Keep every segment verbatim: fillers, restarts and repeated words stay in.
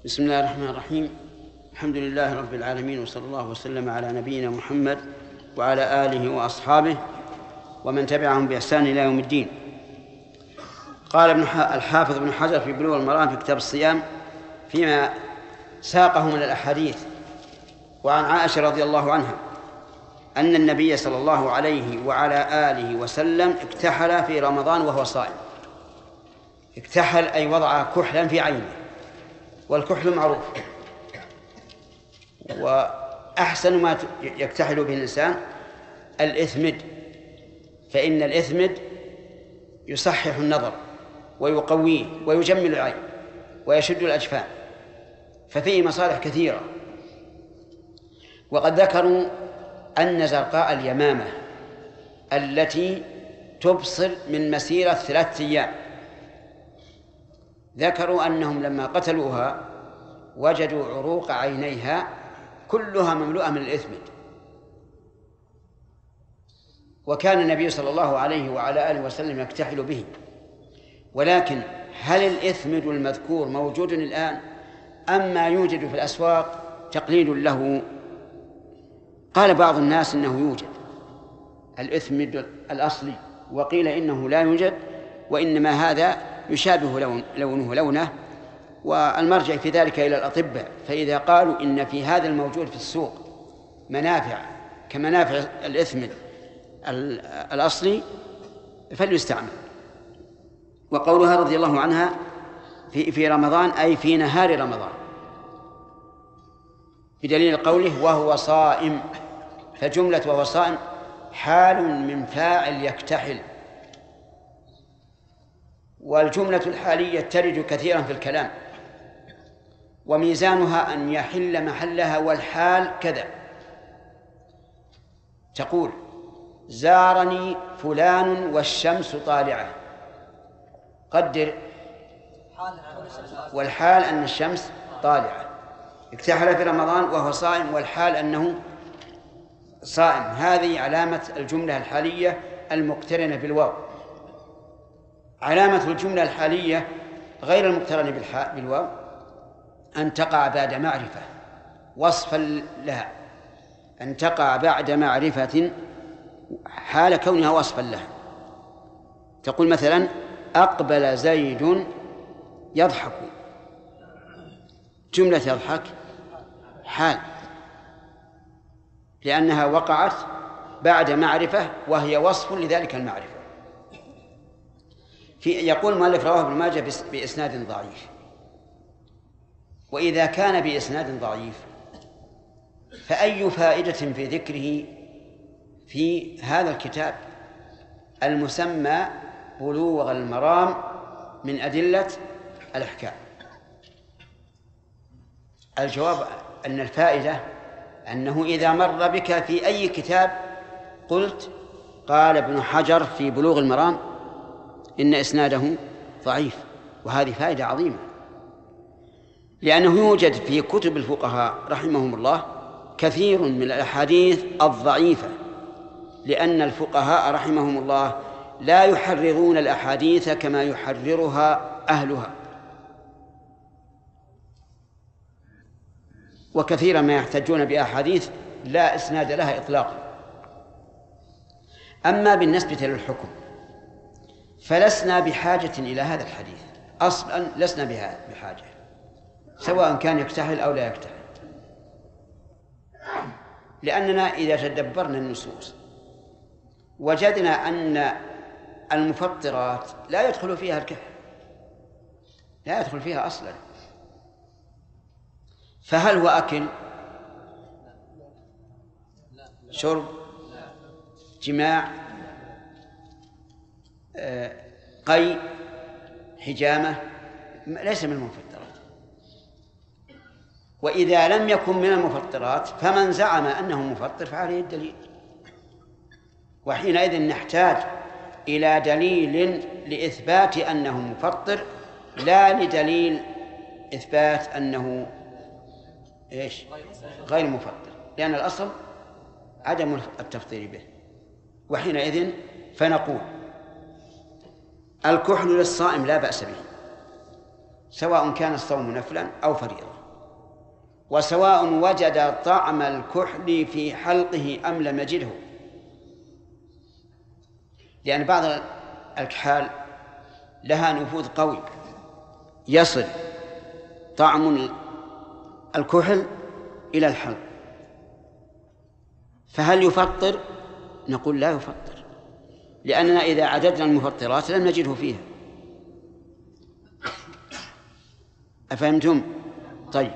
بسم الله الرحمن الرحيم. الحمد لله رب العالمين، وصلى الله وسلم على نبينا محمد وعلى آله وأصحابه ومن تبعهم بإحسان إلى يوم الدين. قال ابن الحافظ ابن حجر في بلوغ المرام في كتاب الصيام فيما ساقه من الأحاديث وعن عائشة رضي الله عنها أن النبي صلى الله عليه وعلى آله وسلم اكتحل في رمضان وهو صائم. اكتحل أي وضع كحلا في عينه، والكحل معروف، وأحسن ما يكتحل به الإنسان الإثمد، فإن الإثمد يصحح النظر ويقويه ويجمل العين ويشد الأجفان، ففيه مصالح كثيرة. وقد ذكروا أن زرقاء اليمامة التي تبصر من مسيرة ثلاثة أيام، ذكروا أنهم لما قتلوها وجدوا عروق عينيها كلها مملوءة من الإثمد. وكان النبي صلى الله عليه وعلى آله وسلم يكتحل به. ولكن هل الإثمد المذكور موجود الآن أم ما يوجد في الأسواق تقليد له؟ قال بعض الناس إنه يوجد الإثمد الأصلي، وقيل إنه لا يوجد، وإنما هذا يشابه لون لونه لونه، والمرجع في ذلك إلى الأطباء، فإذا قالوا إن في هذا الموجود في السوق منافع كمنافع الإثمد الأصلي فليستعمل. وقولها رضي الله عنها في في رمضان أي في نهار رمضان، بدليل قوله وهو صائم، فجملة وهو صائم حال من فاعل يكتحل. والجملة الحالية ترد كثيرا في الكلام، وميزانها أن يحل محلها والحال كذا. تقول زارني فلان والشمس طالعة، قدر والحال أن الشمس طالعة. اكتحل في رمضان وهو صائم، والحال أنه صائم. هذه علامة الجملة الحالية المقترنة بالواو. علامة الجملة الحالية غير المقترنة بالواو أن تقع بعد معرفة وصفا لها، أن تقع بعد معرفة حال كونها وصفا لها. تقول مثلا أقبل زيد يضحك، جملة يضحك حال، لأنها وقعت بعد معرفة وهي وصف لذلك المعرفة. في يقول المؤلف رواه ابن ماجه بإسناد ضعيف. وإذا كان بإسناد ضعيف فأي فائدة في ذكره في هذا الكتاب المسمى بلوغ المرام من أدلة الأحكام؟ الجواب أن الفائدة أنه إذا مر بك في أي كتاب قلت قال ابن حجر في بلوغ المرام إن إسناده ضعيف، وهذه فائدة عظيمة، لأنه يوجد في كتب الفقهاء رحمهم الله كثير من الأحاديث الضعيفة، لأن الفقهاء رحمهم الله لا يحررون الأحاديث كما يحررها أهلها، وكثيرا ما يحتجون بأحاديث لا إسناد لها إطلاقا. أما بالنسبة للحكم فلسنا بحاجة إلى هذا الحديث أصلا، لسنا بحاجة، سواء كان يكتحل أو لا يكتحل، لأننا إذا تدبرنا النصوص وجدنا أن المفطرات لا يدخل فيها الكحل، لا يدخل فيها أصلا، فهل هو أكل، شرب، جماع، قي، حجامة؟ ليس من المفطرات. وإذا لم يكن من المفطرات فمن زعم أنه مفطر فعليه الدليل، وحينئذ نحتاج إلى دليل لإثبات أنه مفطر، لا لدليل إثبات أنه إيش غير مفطر، لأن الأصل عدم التفطير به. وحينئذ فنقول الكحل للصائم لا بأس به، سواء كان الصوم نفلا أو فريضة. وسواء وجد طعم الكحل في حلقه أم لم يجده، لأن بعض الكحال لها نفوذ قوي يصل طعم الكحل إلى الحلق، فهل يفطر؟ نقول لا يفطر، لأننا إذا عددنا المفطرات لم نجده فيها. أفهمتم؟ طيب.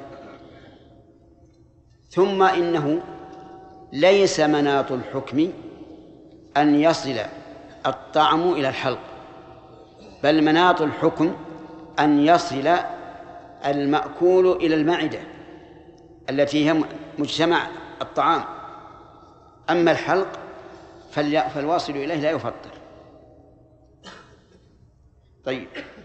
ثم إنه ليس مناط الحكم أن يصل الطعم إلى الحلق، بل مناط الحكم أن يصل المأكول إلى المعدة التي هي مجتمع الطعام، أما الحلق فالواصل إليه لا يفطر. طيب.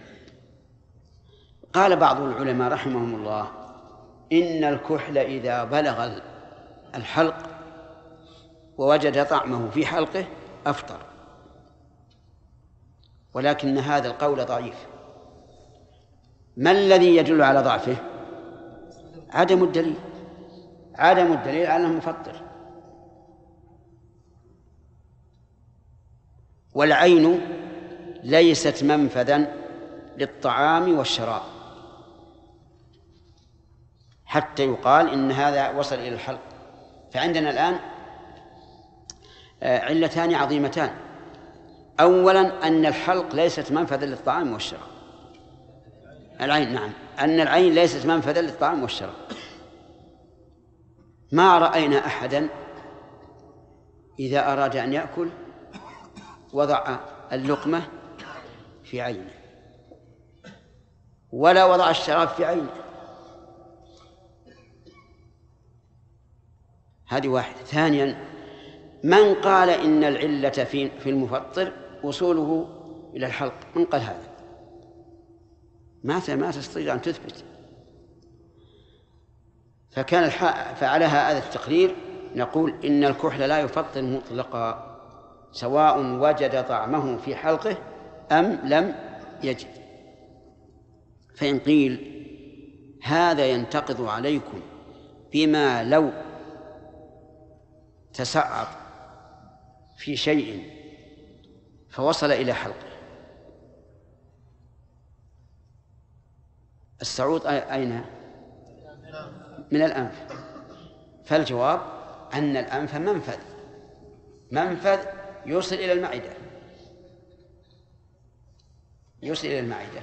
قال بعض العلماء رحمهم الله إن الكحل إذا بلغ الحلق ووجد طعمه في حلقه أفطر، ولكن هذا القول ضعيف. ما الذي يدل على ضعفه؟ عدم الدليل، عدم الدليل على أنه مفطر. والعين ليست منفذا للطعام والشراب حتى يقال إن هذا وصل إلى الحلق. فعندنا الآن علتان عظيمتان. أولا أن الحلق ليست منفذا للطعام والشراب، العين نعم، أن العين ليست منفذا للطعام والشراب. ما رأينا أحدا إذا أراد أن يأكل وضع اللقمة في عينه ولا وضع الشراب في عينه. هذه واحدة. ثانيا من قال إن العلة في في المفطر وصوله إلى الحلق؟ من قال هذا؟ ما ما تستطيع أن تثبت. فكان فعلى هذا التقرير نقول إن الكحل لا يفطر مطلقا سواء وجد طعمه في حلقه أم لم يجد. فإن قيل هذا ينتقض عليكم بما لو تسعط في شيء فوصل إلى حلقه. السعوط أين؟ من الأنف. فالجواب أن الأنف منفذ منفذ يوصل إلى المعدة، يوصل إلى المعدة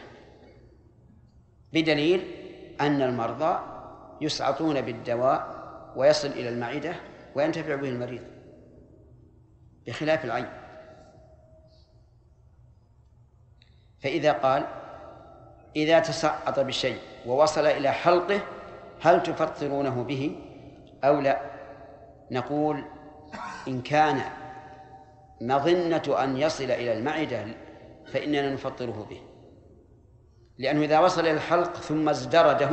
بدليل أن المرضى يسعطون بالدواء ويصل إلى المعدة وينتفع به المريض بخلاف العين. فإذا قال إذا تسعط بشيء ووصل إلى حلقه هل تفطرونه به أو لا؟ نقول إن كان مظنة أن يصل إلى المعدة فإننا نفطره به، لأنه إذا وصل إلى الحلق ثم ازدرده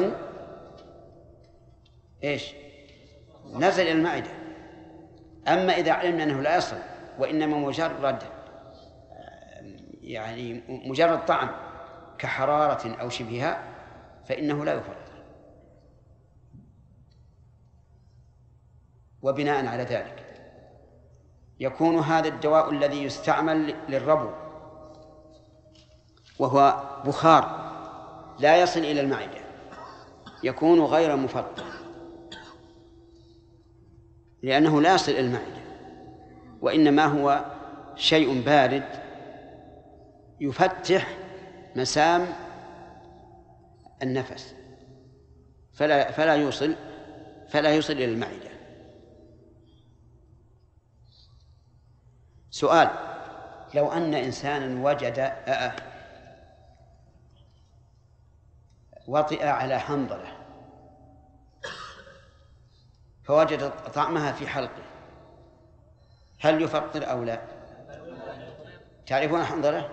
إيش؟ نزل إلى المعدة. أما إذا علمنا أنه لا يصل وإنما مجرد يعني مجرد طعم كحرارة أو شبهها فإنه لا يفطر. وبناء على ذلك يكون هذا الدواء الذي يستعمل للربو وهو بخار لا يصل إلى المعدة يكون غير مفطر، لأنه لا يصل إلى المعدة وإنما هو شيء بارد يفتح مسام النفس فلا فلا يوصل فلا يوصل إلى المعدة. سؤال: لو أن إنسانا وجد وطئ على حنظلة فوجد طعمها في حلقه هل يفطر أو لا؟ تعرفون الحنظلة؟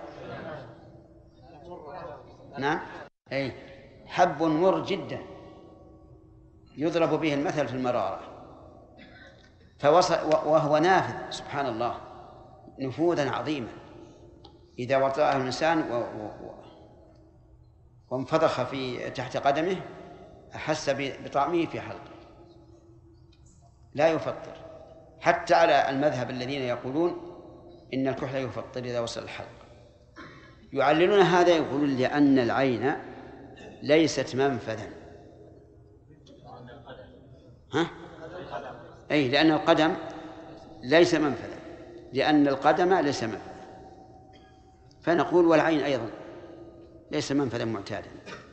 نعم، أي حب مر جدا يضرب به المثل في المرارة، فوصل وهو نافذ سبحان الله نفوذا عظيما. إذا وطأه الإنسان و... و... وانفضخ في تحت قدمه أحس بطعمه في حلقه. لا يفطر، حتى على المذهب الذين يقولون إن الكحل يفطر إذا وصل الحلق. يعللون هذا، يقولون لأن العين ليست منفذا. ها؟ أي لأن القدم ليس منفذا، لأن القدم ليس منفذا، فنقول والعين أيضا ليس منفذا معتادا.